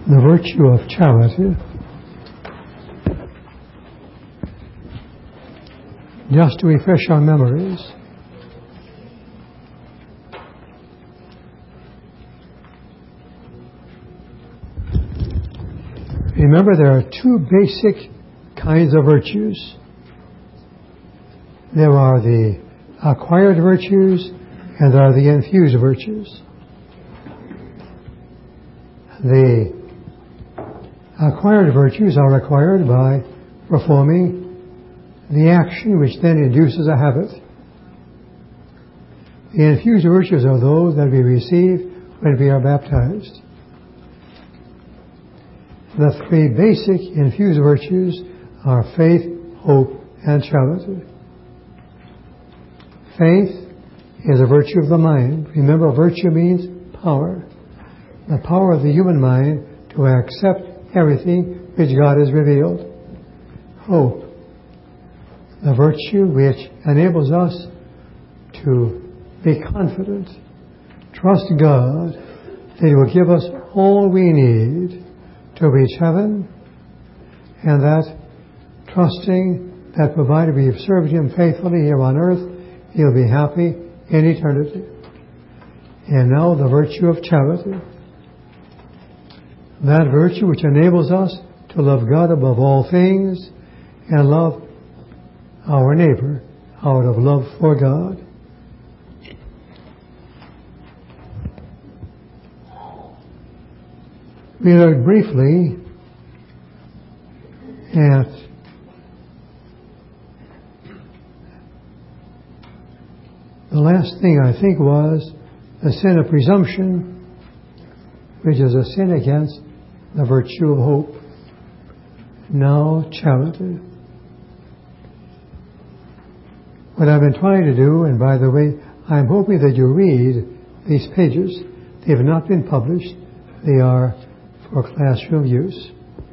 the virtue of charity. Just to refresh our memories, remember there are two basic kinds of virtues. There are the acquired virtues and there are the infused virtues. The acquired virtues are acquired by performing the action which then induces a habit. The infused virtues are those that we receive when we are baptized. The three basic infused virtues are faith, hope, and charity. Faith is a virtue of the mind. Remember, virtue means power. The power of the human mind to accept everything which God has revealed. Hope, the virtue which enables us to be confident, trust God that He will give us all we need to reach heaven, and that trusting that provided we have served Him faithfully here on earth, He'll be happy in eternity. And now the virtue of charity. That virtue which enables us to love God above all things and love our neighbor out of love for God. We looked briefly at the last thing I think was the sin of presumption, which is a sin against the virtue of hope. Now charity. What I've been trying to do, and by the way, I'm hoping that you read these pages. They have not been published. They are for classroom use.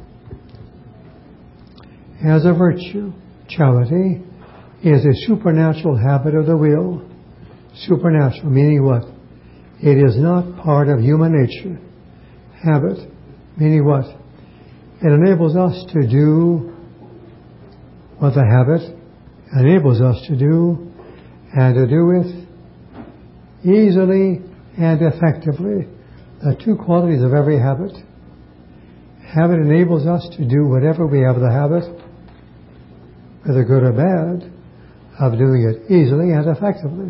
As a virtue, charity is a supernatural habit of the will. Supernatural, meaning what? It is not part of human nature. Habit, meaning what? It enables us to do what the habit enables us to do, and to do it easily and effectively. The two qualities of every habit. Habit enables us to do whatever we have the habit, whether good or bad, of doing it easily and effectively.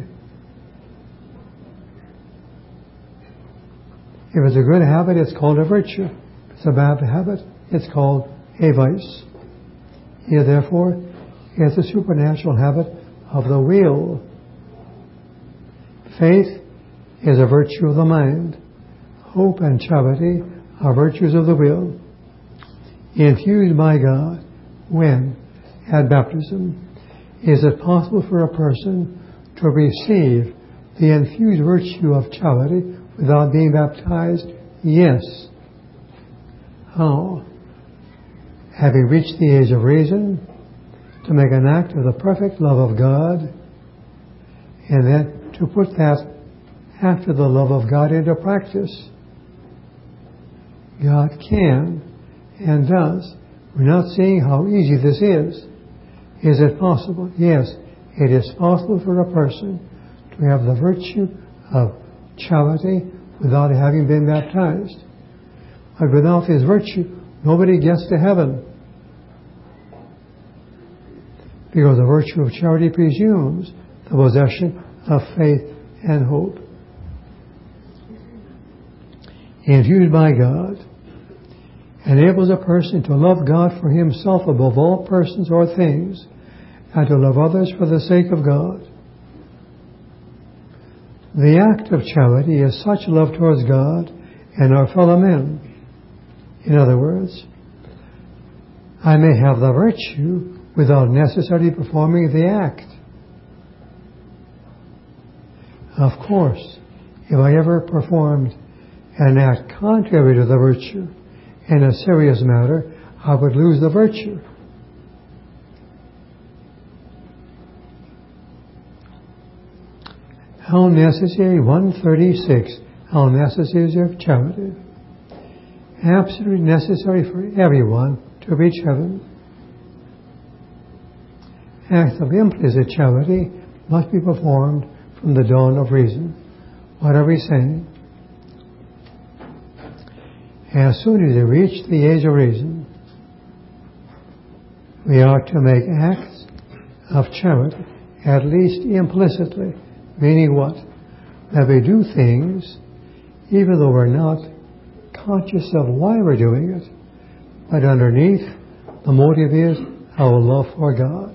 If it's a good habit, it's called a virtue. If it's a bad habit, it's called a vice. Here, therefore, is a supernatural habit of the will. Faith is a virtue of the mind. Hope and charity are virtues of the will. Infused by God, when? At baptism. Is it possible for a person to receive the infused virtue of charity without being baptized? Yes. How? Having reached the age of reason, to make an act of the perfect love of God, and then to put that act of the love of God into practice. God can and does. We're not seeing how easy this is. Is it possible? Yes, it is possible for a person to have the virtue of charity without having been baptized. But without this virtue, nobody gets to heaven. Because the virtue of charity presumes the possession of faith and hope. Infused by God, enables a person to love God for Himself above all persons or things, and to love others for the sake of God. The act of charity is such love towards God and our fellow men. In other words, I may have the virtue without necessarily performing the act. Of course, if I ever performed an act contrary to the virtue in a serious matter, I would lose the virtue. How necessary, 136, how necessary is charity. absolutely necessary for everyone to reach heaven. Acts of implicit charity must be performed from the dawn of reason. What are we saying? As soon as we reach the age of reason, we are to make acts of charity, at least implicitly, meaning what? That we do things even though we're not conscious of why we're doing it, but underneath the motive is our love for God.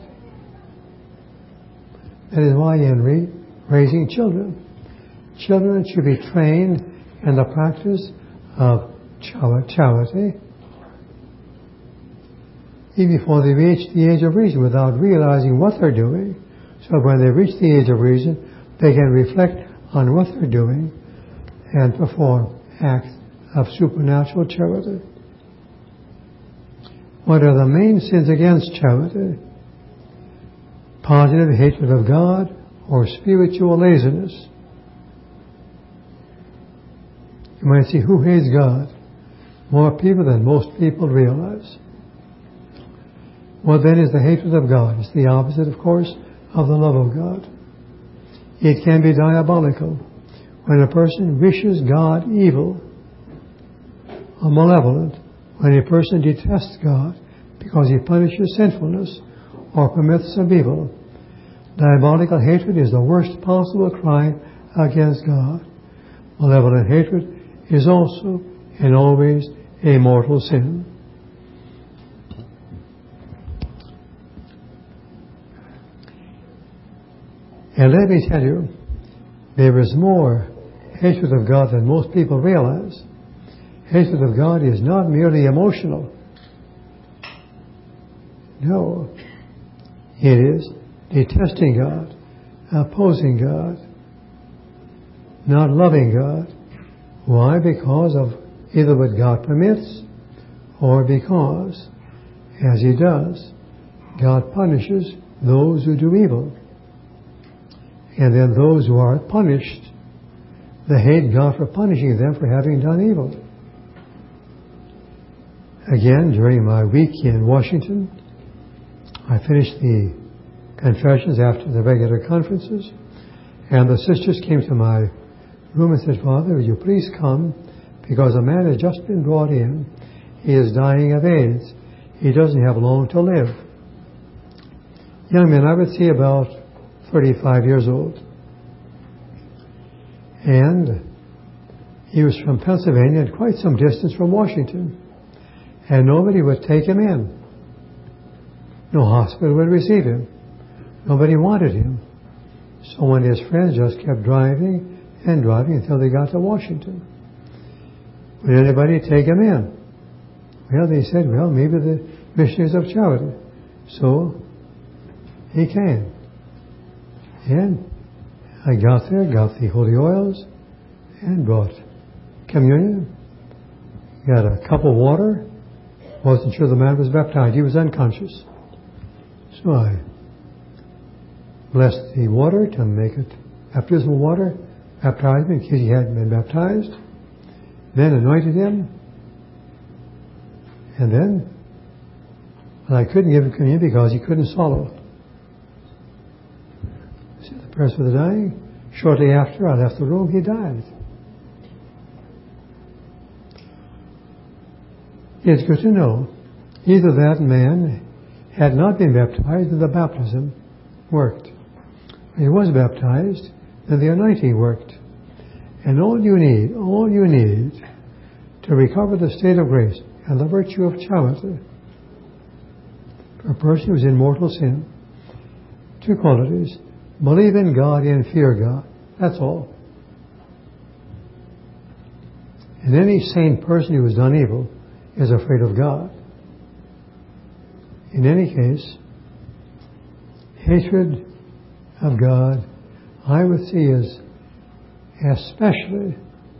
That is why in raising children should be trained in the practice of charity even before they reach the age of reason without realizing what they're doing. So when they reach the age of reason, they can reflect on what they're doing and perform acts of supernatural charity. What are the main sins against charity? Positive hatred of God or spiritual laziness. You might say, who hates God? More people than most people realize. What then is the hatred of God? It's the opposite, of course, of the love of God. It can be diabolical when a person wishes God evil or malevolent, when a person detests God because he punishes sinfulness or permits some evil. Diabolical hatred is the worst possible crime against God. Malevolent hatred is also and always a mortal sin. And let me tell you, there is more hatred of God than most people realize. Hatred of God is not merely emotional. No. It is detesting God, opposing God, not loving God. Why? Because of either what God permits or because, as He does, God punishes those who do evil. And then those who are punished, they hate God for punishing them for having done evil. Again, during my week in Washington, I finished the confessions after the regular conferences, and the sisters came to my room and said, Father, will you please come, because a man has just been brought in. He is dying of AIDS. He doesn't have long to live. Young man, I would say about 35 years old. And he was from Pennsylvania and quite some distance from Washington. And nobody would take him in. No hospital would receive him. Nobody wanted him. So one of his friends just kept driving and driving until they got to Washington. Would anybody take him in? Well, they said, well, maybe the missionaries of charity. So he came. And I got there, got the holy oils, and brought communion. Got a cup of water. Wasn't sure the man was baptized. He was unconscious. So I blessed the water to make it baptismal water, baptized him in case he hadn't been baptized, then anointed him, and then I couldn't give him communion because he couldn't swallow. Said the prayers for the dying. Shortly after I left the room, he died. It's good to know either that man had not been baptized and the baptism worked. When he was baptized, then the anointing worked. And all you need to recover the state of grace and the virtue of charity for a person who's in mortal sin, two qualities: believe in God and fear God. That's all. And any sane person who has done evil is afraid of God. In any case, hatred of God, I would see, is especially,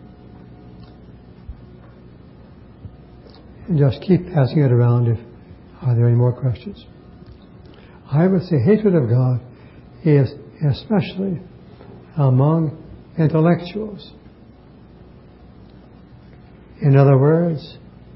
and just keep passing it around if are there any more questions. I would say hatred of God is especially among intellectuals. In other words,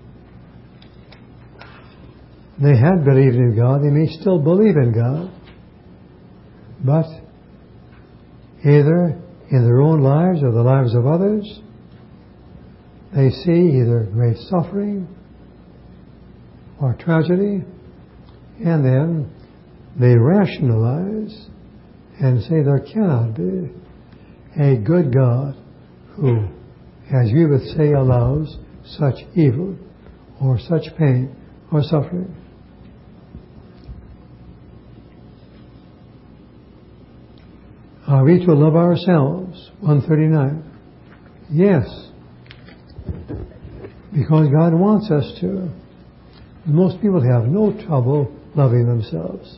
They had believed in God. They may still believe in God. But either in their own lives or the lives of others, they see either great suffering or tragedy, and then they rationalize and say there cannot be a good God who, as we would say, allows such evil or such pain or suffering. Are we to love ourselves? 139. Yes. Because God wants us to. Most people have no trouble loving themselves.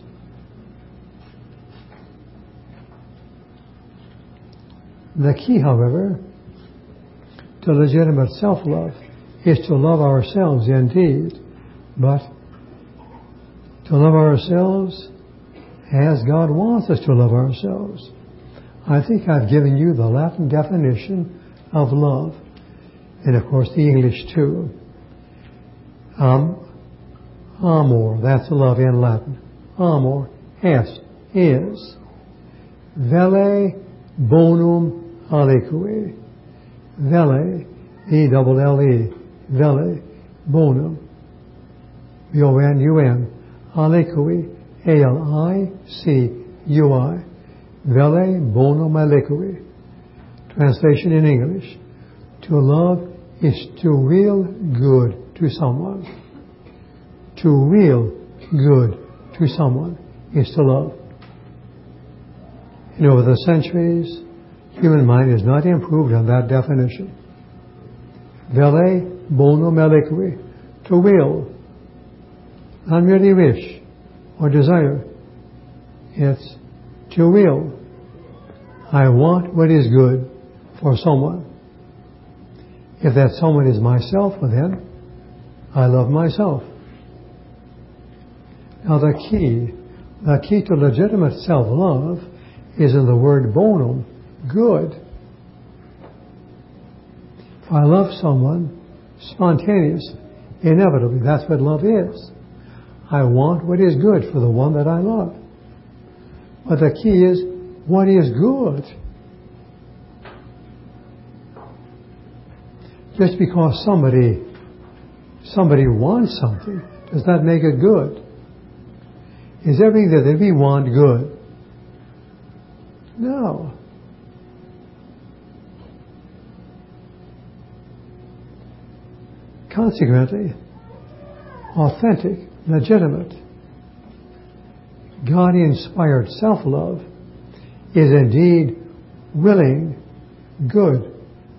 The key, however, to legitimate self-love is to love ourselves indeed, but to love ourselves as God wants us to love ourselves. I think I've given you the Latin definition of love, and of course the English too. Amor, that's love in Latin. Amor, est, is. Velle bonum aliqui. Velle, E-double-L-E, velle, bonum, B-O-N-U-M, aliqui, A-L-I-C-U-I. Velle bonum aliqui. Translation in English. To love is to will good to someone. To will good to someone is to love. And over the centuries, human mind has not improved on that definition. Velle bonum aliqui. To will. Not merely wish or desire. It's to will. I want what is good for someone. If that someone is myself, well then, I love myself. Now the key to legitimate self-love is in the word bonum, good. If I love someone, spontaneous, inevitably, that's what love is. I want what is good for the one that I love. But the key is, what is good? Just because somebody wants something, does that make it good? Is everything that we want good? No. Consequently, authentic, legitimate, God-inspired self-love is indeed willing good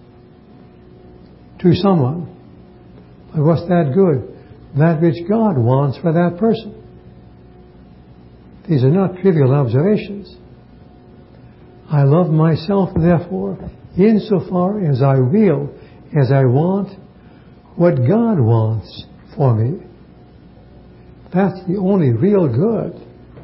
to someone. But what's that good? That which God wants for that person. These are not trivial observations. I love myself, therefore, insofar as I will, as I want what God wants for me. That's the only real good.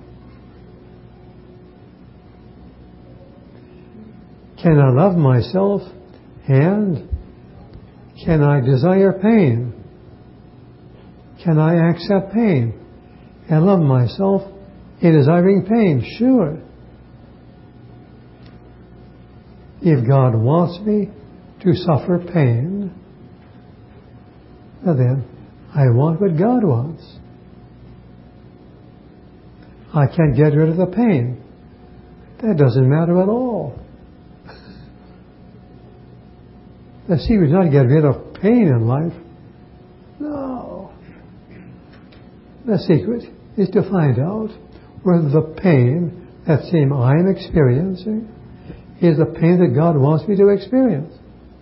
Can I love myself and can I desire pain? Can I accept pain and love myself in desiring pain? Sure. If God wants me to suffer pain, then I want what God wants. I can't get rid of the pain. That doesn't matter at all. The secret is not to get rid of pain in life. No. The secret is to find out whether the pain that I'm experiencing is the pain that God wants me to experience.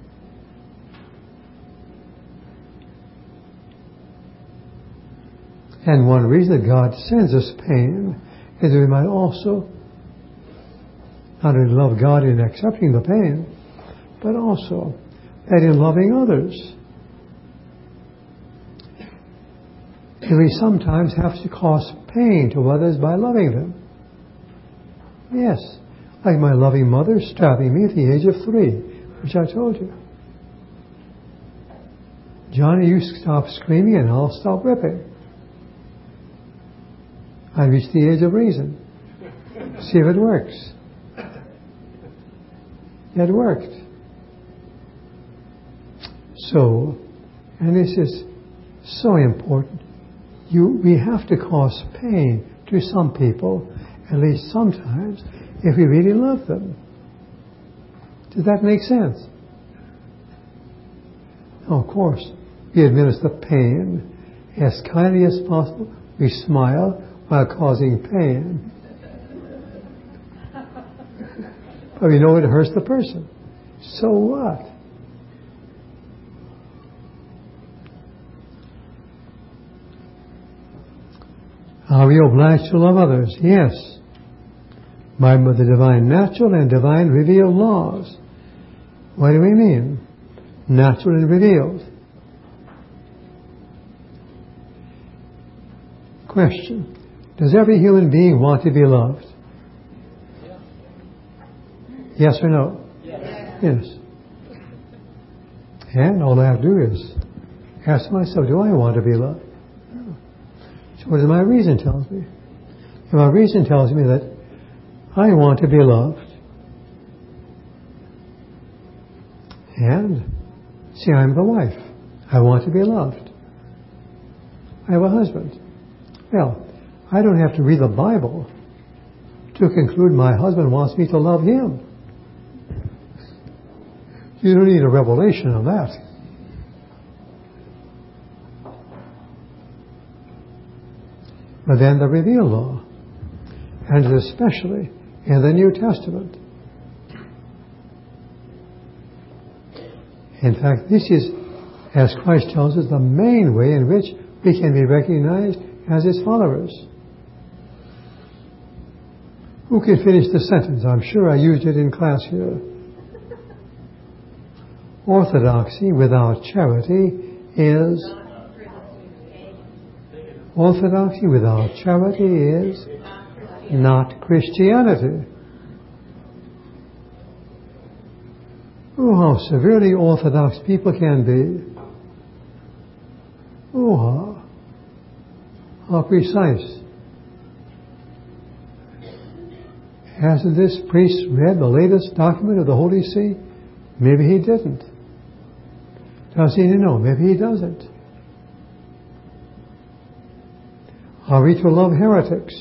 And one reason that God sends us pain is that we might also not only love God in accepting the pain, but also that in loving others. And we sometimes have to cause pain to others by loving them. Yes, like my loving mother strapping me at the age of 3, which I told you. Johnny, you stop screaming and I'll stop whipping. I reached the age of reason. See if it works. It worked. So, and this is so important, we have to cause pain to some people, at least sometimes, if we really love them. Does that make sense? Of course, we administer pain as kindly as possible. We smile while causing pain. But we know it hurts the person. So what? Are we obliged to love others? Yes. By the divine natural and divine revealed laws. What do we mean? Natural and revealed. Question. Does every human being want to be loved? Yes or no? Yes. And all I have to do is ask myself, do I want to be loved? So what does my reason tells me? And my reason tells me that I want to be loved. And, see, I'm the wife. I want to be loved. I have a husband. Well, I don't have to read the Bible to conclude my husband wants me to love him. You don't need a revelation on that. But then the revealed law, and especially in the New Testament. In fact, this is, as Christ tells us, the main way in which we can be recognized as His followers. Who can finish the sentence? I'm sure I used it in class here. Orthodoxy without charity is... Orthodoxy without charity is not Christianity. Oh, how severely orthodox people can be. Oh, how precise. Hasn't this priest read the latest document of the Holy See? Maybe he didn't. Does he know? Maybe he doesn't. Are we to love heretics?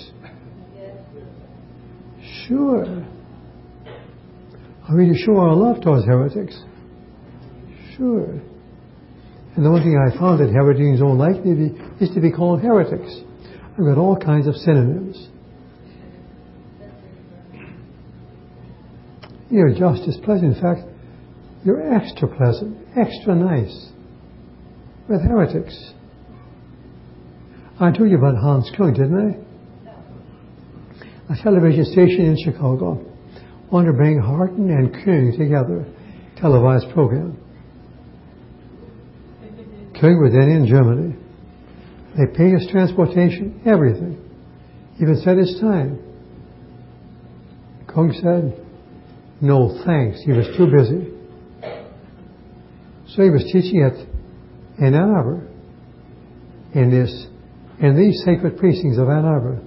Sure. Are we to show our love towards heretics? Sure. And the one thing I found that heretics don't like is to be called heretics. I've got all kinds of synonyms. You're just as pleasant. In fact, you're extra pleasant, extra nice with heretics. I told you about Hans Küng, didn't I? A television station in Chicago wanted to bring Harton and Küng together, televised program. Küng was then in Germany. They paid his transportation, everything. Even set his time. Küng said, no thanks, he was too busy. So he was teaching in Ann Arbor, in these sacred precincts of Ann Arbor.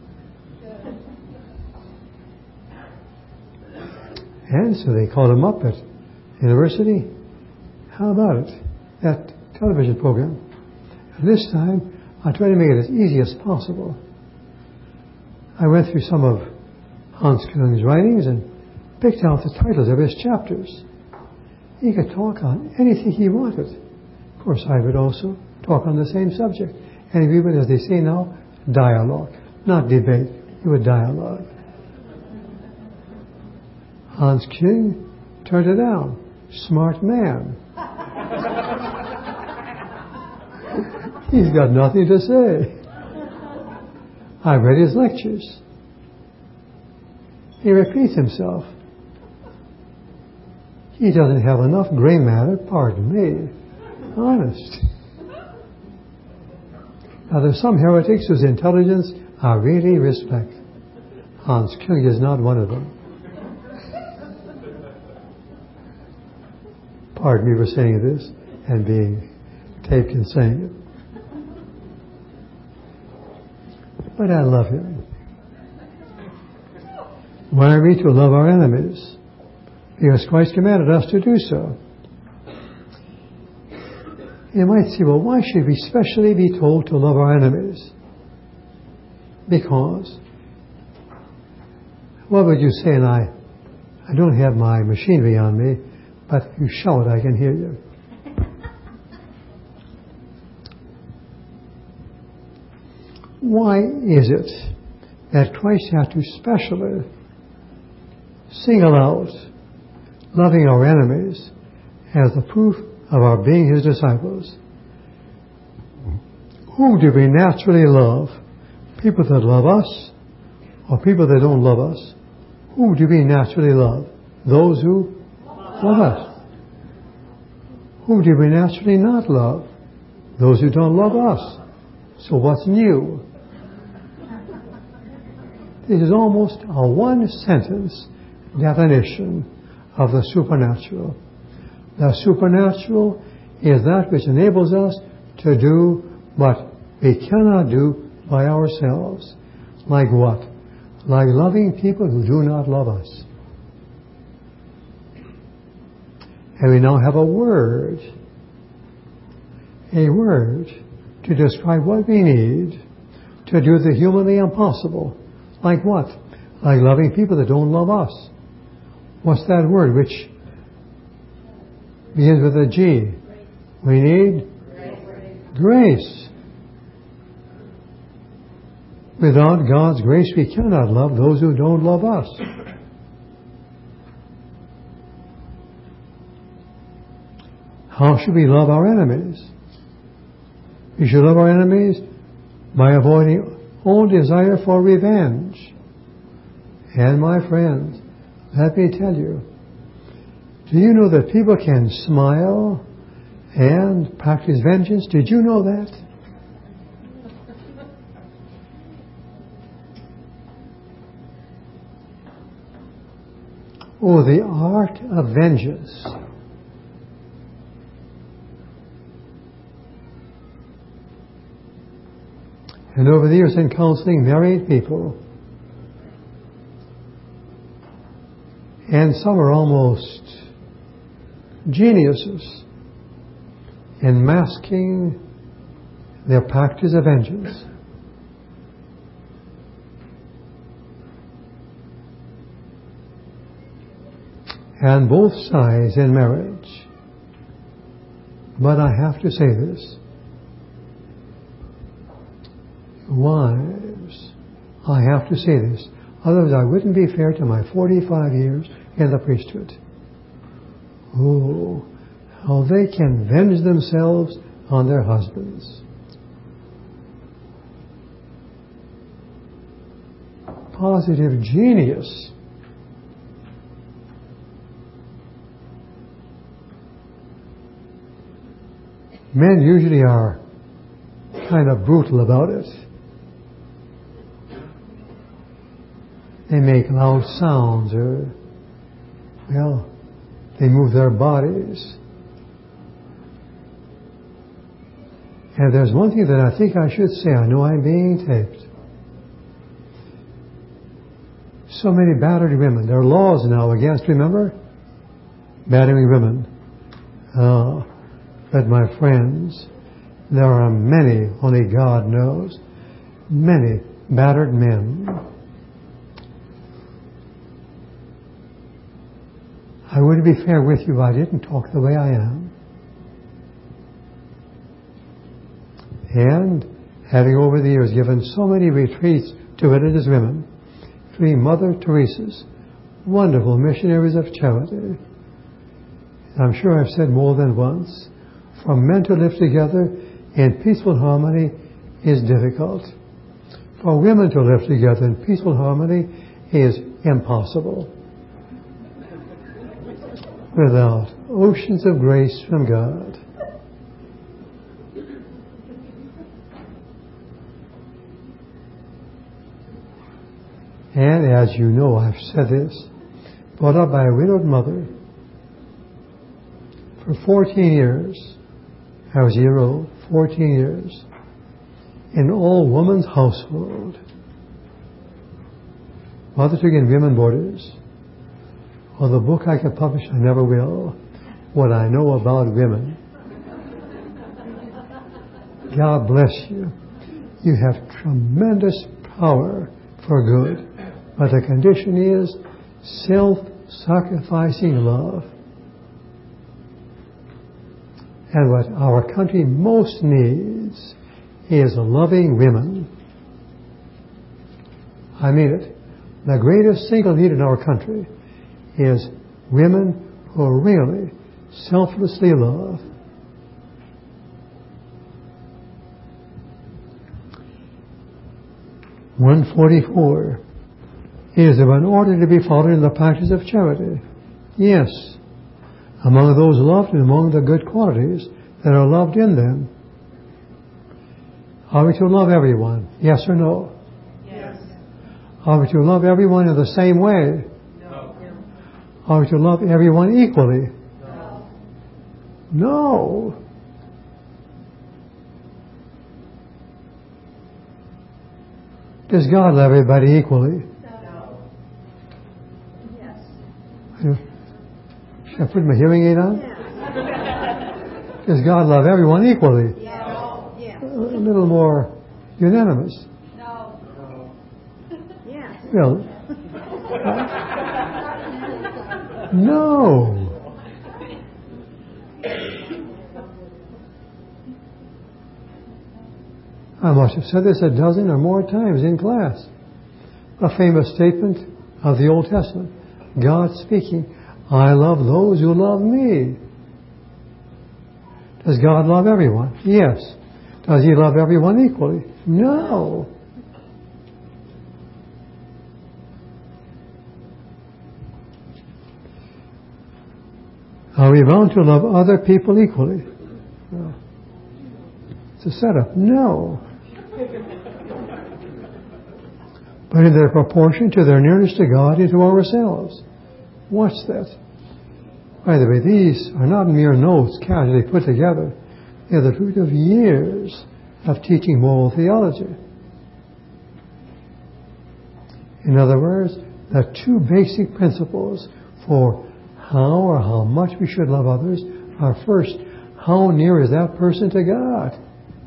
And so they called him up at university. How about it? That television program. And this time, I tried to make it as easy as possible. I went through some of Hans Küng's writings and picked out the titles of his chapters. He could talk on anything he wanted. Of course, I would also talk on the same subject. And we would, as they say now, dialogue. Not debate. We would dialogue. Hans Küng turned it down. Smart man. He's got nothing to say. I read his lectures. He repeats himself. He doesn't have enough gray matter, pardon me. Honest. Now there's some heretics whose intelligence I really respect. Hans Küng is not one of them. Pardon me for saying this and being taped and saying it. but I love him. Why are we to love our enemies? Because Christ commanded us to do so. You might say, well, why should we specially be told to love our enemies? Because, what would you say? And I don't have my machinery on me, but if you shout, I can hear you. Why is it that Christ had to specially single out loving our enemies as the proof of our being His disciples? Who do we naturally love? People that love us or people that don't love us? Who do we naturally love? Those who love us. Who do we naturally not love? Those who don't love us. So what's new? This is almost a one-sentence definition of the supernatural. The supernatural is that which enables us to do what we cannot do by ourselves. Like what? Like loving people who do not love us. And we now have a word to describe what we need to do the humanly impossible. Like what? Like loving people that don't love us. What's that word which begins with a G? We need grace. Without God's grace, we cannot love those who don't love us. How should we love our enemies? We should love our enemies by avoiding all desire for revenge. And my friends, let me tell you, do you know that people can smile and practice vengeance? Did you know that? Oh, the art of vengeance. And over the years in counseling married people, and some are almost geniuses in masking their practice of vengeance. And both sides in marriage. But I have to say this. Wives, I have to say this. Otherwise I wouldn't be fair to my 45 years in the priesthood. Oh, how they can venge themselves on their husbands. Positive genius. Men usually are kind of brutal about it. They make loud sounds, or, well, they move their bodies. And there's one thing that I think I should say. I know I'm being taped. So many battered women. There are laws now against, remember? Battering women. But my friends, there are many, only God knows, many battered men. I wouldn't be fair with you if I didn't talk the way I am. And having over the years given so many retreats to religious women, 3 Mother Teresas, wonderful missionaries of charity. I'm sure I've said more than once, for men to live together in peaceful harmony is difficult. For women to live together in peaceful harmony is impossible. Without oceans of grace from God. And as you know, I've said this, brought up by a widowed mother for 14 years. I was a year old, 14 years. in all woman's household. Mothers again, women boarders. Well, the book I can publish, I never will. What I know about women. God bless you. You have tremendous power for good. But the condition is self-sacrificing love. And what our country most needs is loving women. I mean it. The greatest single need in our country is women who really selflessly love. (144) Is there an order to be followed in the practice of charity? Yes. Among those loved and among the good qualities that are loved in them. Are we to love everyone? Yes or no? Yes. Are we to love everyone in the same way? No. Are we to love everyone equally? No. No. Does God love everybody equally? No. Yes. Should I put my hearing aid on? Does God love everyone equally? No. Yes. A little more unanimous. No. Yes. Well, no. I must have said this a dozen or more times in class. A famous statement of the Old Testament. God speaking, I love those who love me. Does God love everyone? Yes. Does He love everyone equally? No. Are we bound to love other people equally? No. It's a setup. No. But in their proportion to their nearness to God and to ourselves. What's that? By the way, these are not mere notes casually put together. They're the fruit of years of teaching moral theology. In other words, the two basic principles for how or how much we should love others are first, how near is that person to God?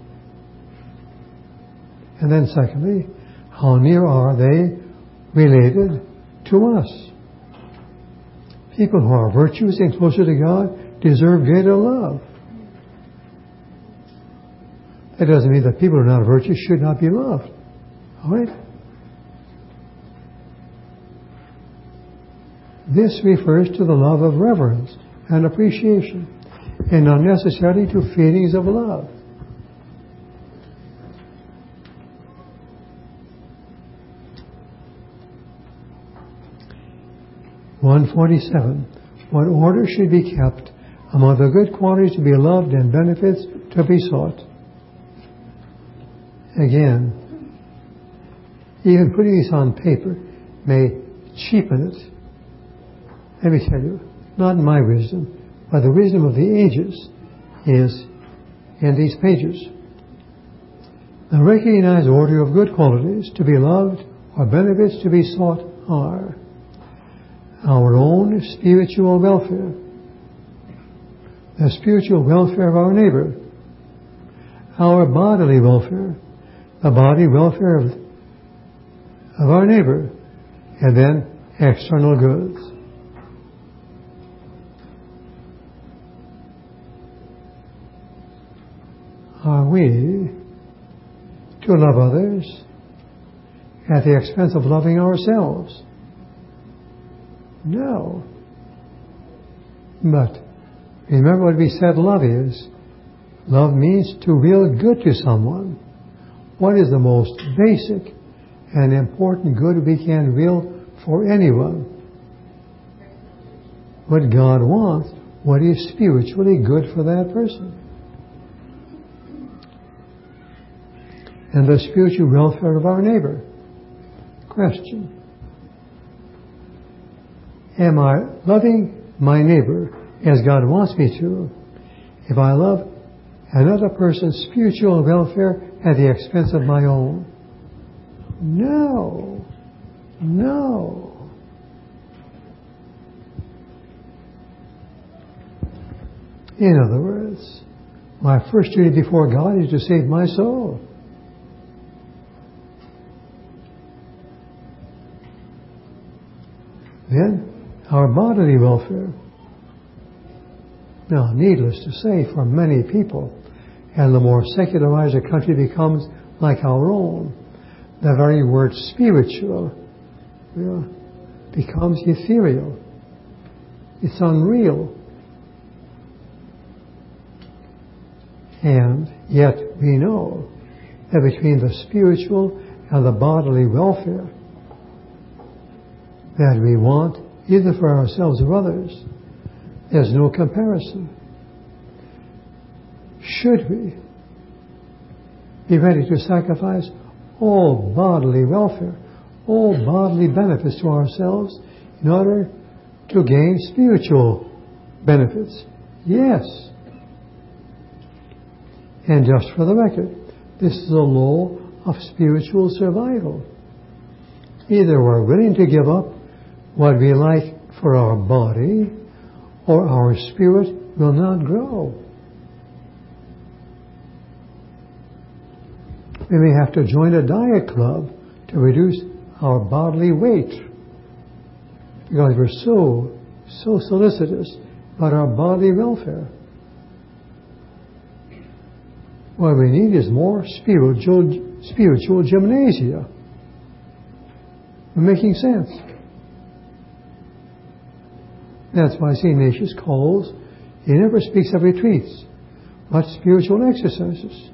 And then secondly, how near are they related to us? People who are virtuous and closer to God deserve greater love. That doesn't mean that people who are not virtuous should not be loved. All right? This refers to the love of reverence and appreciation, and not necessarily to feelings of love. (147) What order should be kept among the good qualities to be loved and benefits to be sought? Again, even putting this on paper may cheapen it. Let me tell you, not my wisdom, but the wisdom of the ages is in these pages. The recognized order of good qualities to be loved or benefits to be sought are our own spiritual welfare, the spiritual welfare of our neighbor, our bodily welfare, the bodily welfare of our neighbor, and then external goods. Are we to love others at the expense of loving ourselves? No. But remember what we said love is. Love means to will good to someone. What is the most basic and important good we can will for anyone? What God wants, what is spiritually good for that person. And the spiritual welfare of our neighbor. Question. Am I loving my neighbor as God wants me to if I love another person's spiritual welfare at the expense of my own. No. No. In other words, my first duty before God is to save my soul. Then, our bodily welfare. Now, needless to say, for many people, and the more secularized a country becomes like our own, the very word spiritual becomes ethereal. It's unreal. And yet we know that between the spiritual and the bodily welfare that we want, either for ourselves or others, there's no comparison. Should we be ready to sacrifice all bodily welfare, all bodily benefits to ourselves in order to gain spiritual benefits? Yes. And just for the record, this is a law of spiritual survival. Either we're willing to give up what we like for our body, or our spirit will not grow. We may have to join a diet club to reduce our bodily weight because we're so solicitous about our bodily welfare. What we need is more spiritual gymnasia. We're making sense. That's why St. Ignatius calls, he never speaks of retreats, but spiritual exercises.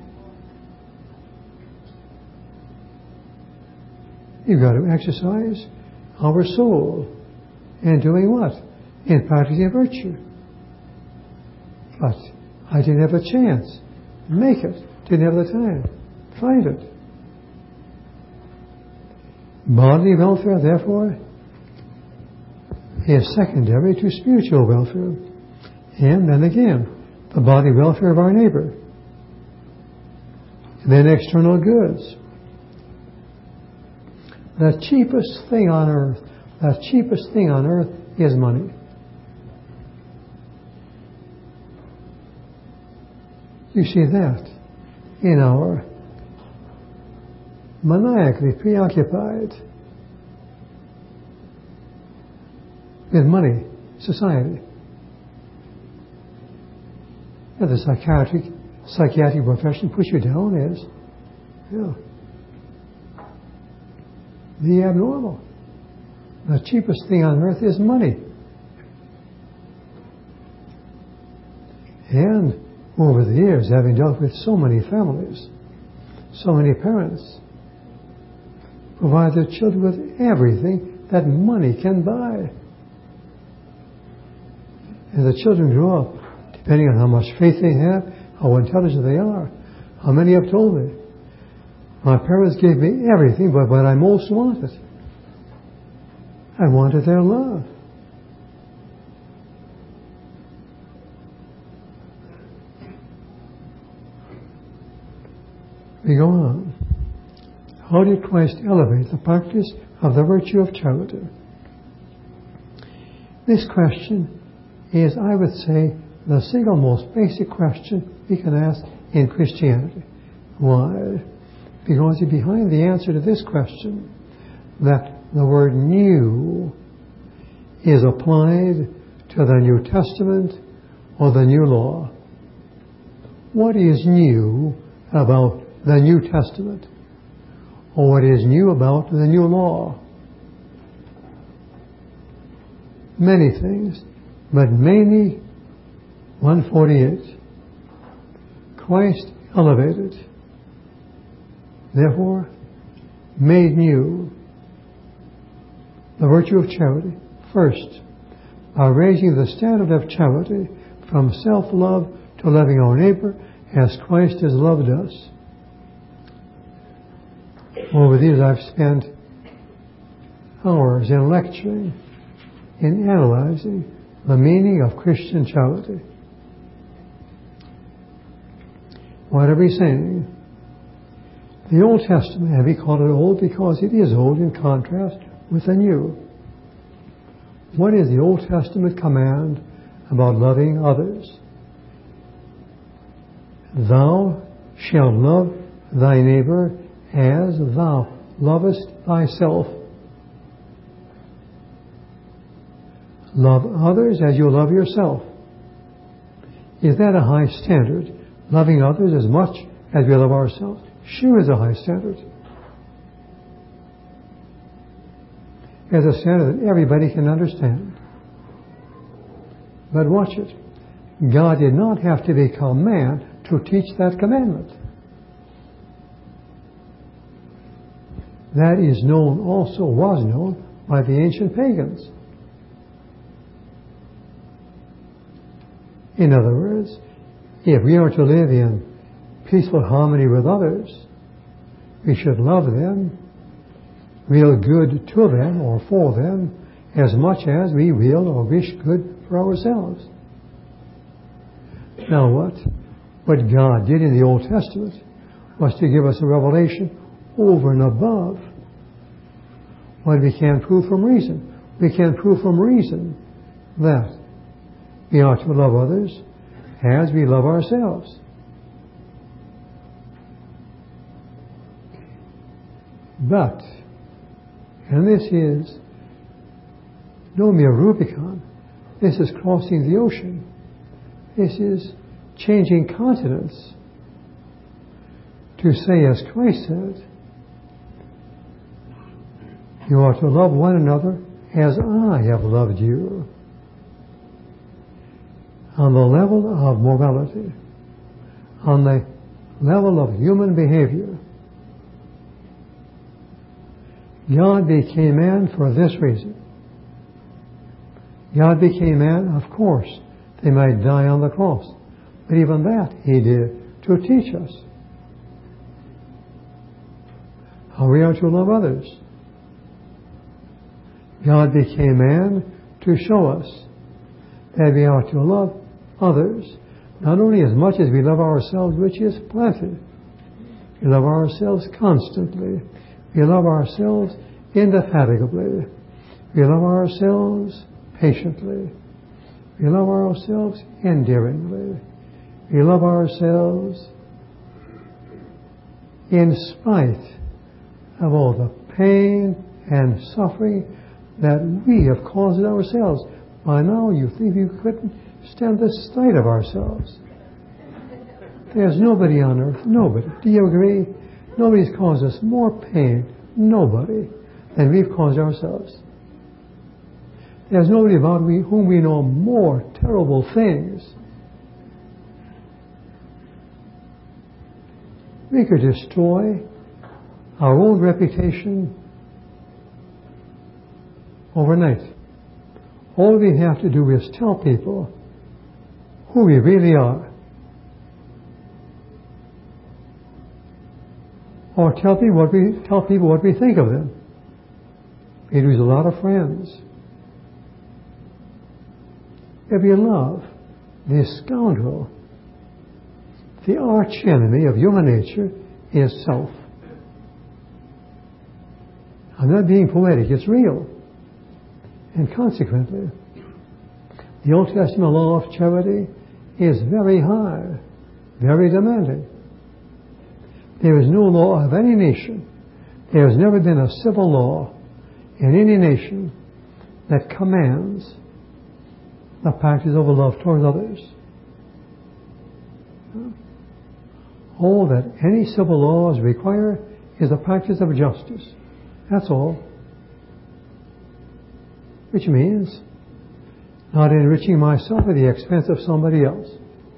You've got to exercise our soul. And doing what? In practicing virtue. But I didn't have a chance. Make it. Didn't have the time. Find it. Bodily welfare, therefore, is secondary to spiritual welfare. And then again, the bodily welfare of our neighbor. And then external goods. The cheapest thing on earth is money. You see that in our maniacally preoccupied with money society. And the psychiatric profession puts you down as the abnormal. The cheapest thing on earth is money. And over the years, having dealt with so many families, so many parents, provide their children with everything that money can buy. And the children grow up, depending on how much faith they have, how intelligent they are. How many have told me, my parents gave me everything but what I most wanted. I wanted their love. We go on. How did Christ elevate the practice of the virtue of charity? This question is, I would say, the single most basic question we can ask in Christianity. Why? Because behind the answer to this question, that the word new is applied to the New Testament or the New Law. What is new about the New Testament? Or what is new about the New Law? Many things, but mainly 148. Christ elevated, therefore made new, the virtue of charity. First, by raising the standard of charity from self-love to loving our neighbor as Christ has loved us. Over these I've spent hours in lecturing, in analyzing the meaning of Christian charity. What are we saying? The Old Testament, and we call it old because it is old in contrast with the New. What is the Old Testament command about loving others? Thou shalt love thy neighbor as thou lovest thyself. Love others as you love yourself. Is that a high standard? Loving others as much as we love ourselves? Sure is a high standard. It's a standard that everybody can understand. But watch it. God did not have to become man to teach that commandment. That is known, also was known, by the ancient pagans. In other words, if we are to live in peaceful harmony with others, we should love them, will good to them or for them, as much as we will or wish good for ourselves. Now what God did in the Old Testament was to give us a revelation over and above what we can prove from reason. We can prove from reason that we are to love others as we love ourselves. But, and this is no mere Rubicon, this is crossing the ocean. This is changing continents. To say, as Christ said, you are to love one another as I have loved you. On the level of morality, on the level of human behavior, God became man for this reason. God became man, of course, they might die on the cross. But even that He did to teach us how we are to love others. God became man to show us that we are to love others, not only as much as we love ourselves, which is plenty. We love ourselves constantly. We love ourselves indefatigably. We love ourselves patiently. We love ourselves endearingly. We love ourselves in spite of all the pain and suffering that we have caused ourselves. By now you think you couldn't stand the sight of ourselves. There's nobody on earth, nobody. Do you agree? Nobody's caused us more pain, nobody, than we've caused ourselves. There's nobody about whom we know more terrible things. We could destroy our old reputation overnight. All we have to do is tell people who we really are. Or tell people what we think of them. We lose a lot of friends. If you love this scoundrel, the arch enemy of human nature is self. I'm not being poetic, it's real. And consequently, the Old Testament law of charity is very high, very demanding. There is no law of any nation. There has never been a civil law in any nation that commands the practice of love towards others. All that any civil laws require is the practice of justice. That's all. Which means not enriching myself at the expense of somebody else.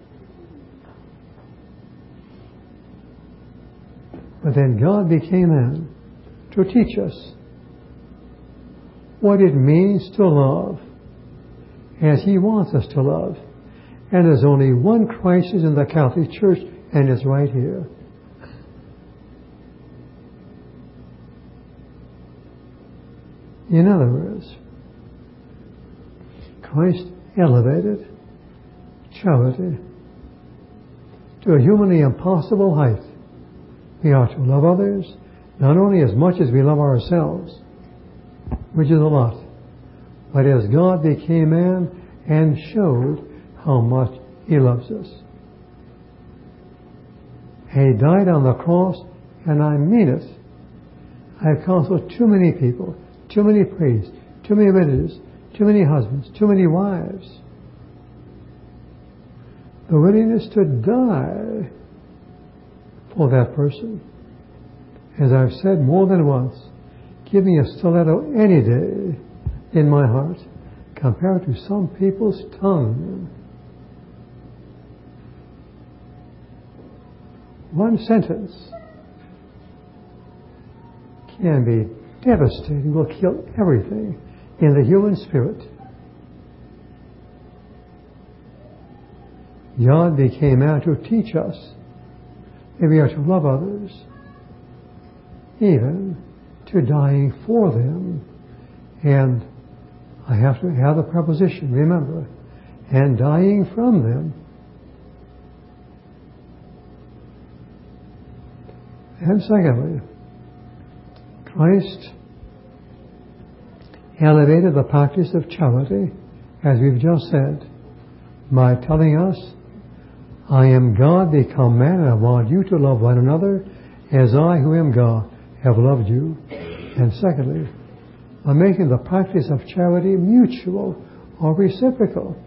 But then God became man to teach us what it means to love as He wants us to love. And there's only one crisis in the Catholic Church, and it's right here. In other words, Christ elevated charity to a humanly impossible height We are to love others not only as much as we love ourselves, which is a lot, but as God became man and showed how much He loves us. He died on the cross, and I mean it. I've counseled too many people, too many priests, too many ministers, too many husbands, too many wives. The willingness to die for that person. As I've said more than once, give me a stiletto any day in my heart compared to some people's tongue. One sentence can be devastating, will kill everything in the human spirit. God became man to teach us that we are to love others, even to dying for them. And I have to have the preposition, remember, and dying from them. And secondly, Christ elevated the practice of charity, as we've just said, by telling us, I am God become man, and I want you to love one another as I, who am God, have loved you. And secondly, by making the practice of charity mutual or reciprocal.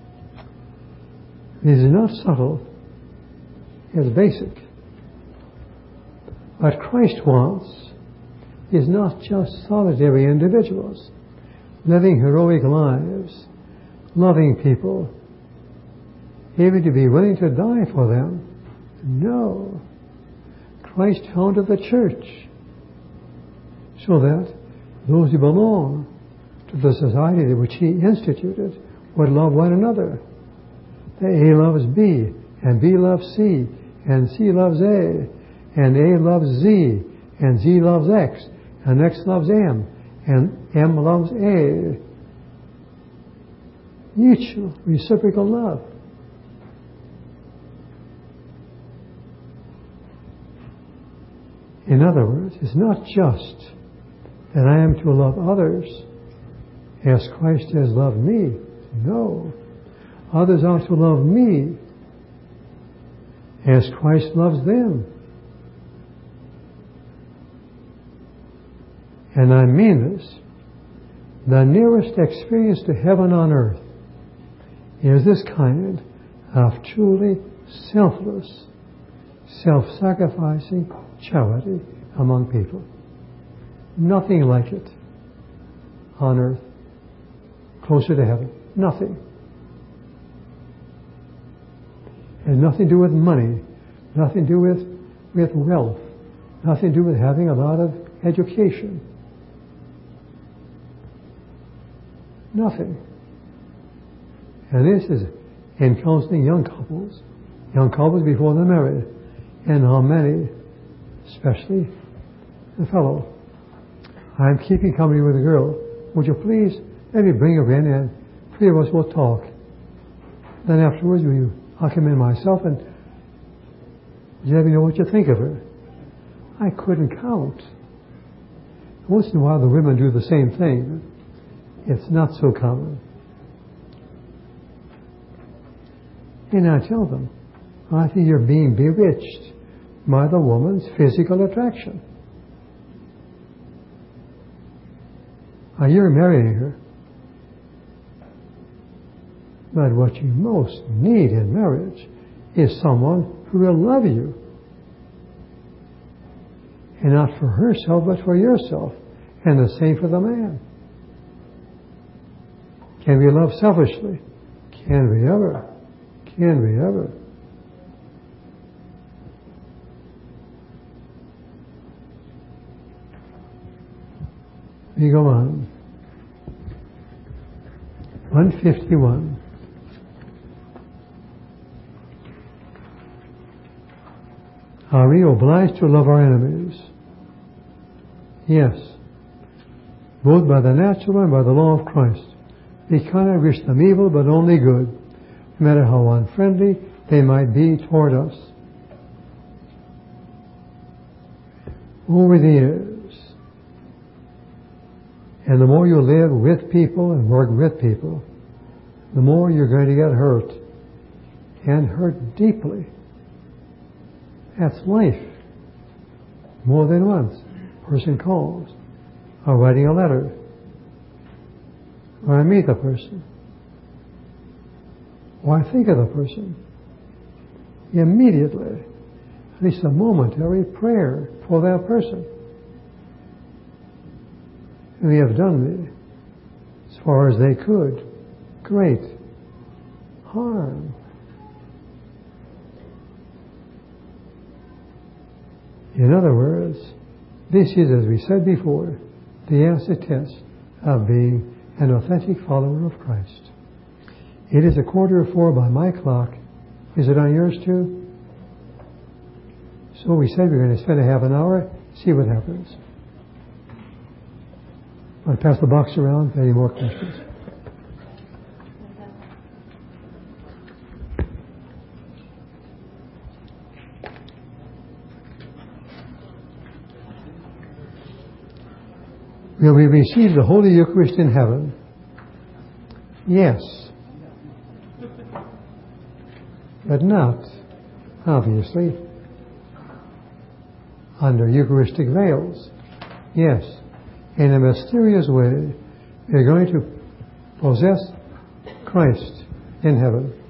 It is not subtle, it's basic. What Christ wants is not just solitary individuals living heroic lives, loving people, even to be willing to die for them. No. Christ founded the church so that those who belong to the society which He instituted would love one another. That A loves B, and B loves C, and C loves A, and A loves Z, and Z loves X, and X loves M, and M loves A. Mutual, reciprocal love. In other words, it's not just that I am to love others as Christ has loved me. No. Others are to love me as Christ loves them. And I mean this. The nearest experience to heaven on earth is this kind of truly selfless, self-sacrificing charity among people. Nothing like it on earth, closer to heaven. Nothing. It has nothing to do with money, nothing to do with wealth, nothing to do with having a lot of education. Nothing. And this is in counseling young couples before they're married, and how many, especially the fellow, I'm keeping company with a girl. Would you please let me bring her in, and three of us will talk. Then afterwards, I'll come in myself, and you let me know what you think of her. I couldn't count. Once in a while, the women do the same thing. It's not so common. And I tell them, I think you're being bewitched by the woman's physical attraction. You're marrying her. But what you most need in marriage is someone who will love you. And not for herself, but for yourself. And the same for the man. Can we love selfishly? Can we ever? Can we ever? We go on. 151. Are we obliged to love our enemies? Yes. Both by the natural and by the law of Christ. We cannot wish them evil, but only good, no matter how unfriendly they might be toward us. over the years. And the more you live with people and work with people, the more you're going to get hurt, and hurt deeply. That's life. More than once, a person calls, or writing a letter, or I meet the person, or I think of the person. Immediately, at least a momentary prayer for that person. And they have done as far as they could, great harm. In other words, this is, as we said before, the acid test of being an authentic follower of Christ. It is 3:45 by my clock. Is it on yours too? So we said we're going to spend a half an hour, see what happens. I'll pass the box around for any more questions. Will we receive the Holy Eucharist in heaven? Yes. But not, obviously, under Eucharistic veils. Yes. In a mysterious way, we're going to possess Christ in heaven.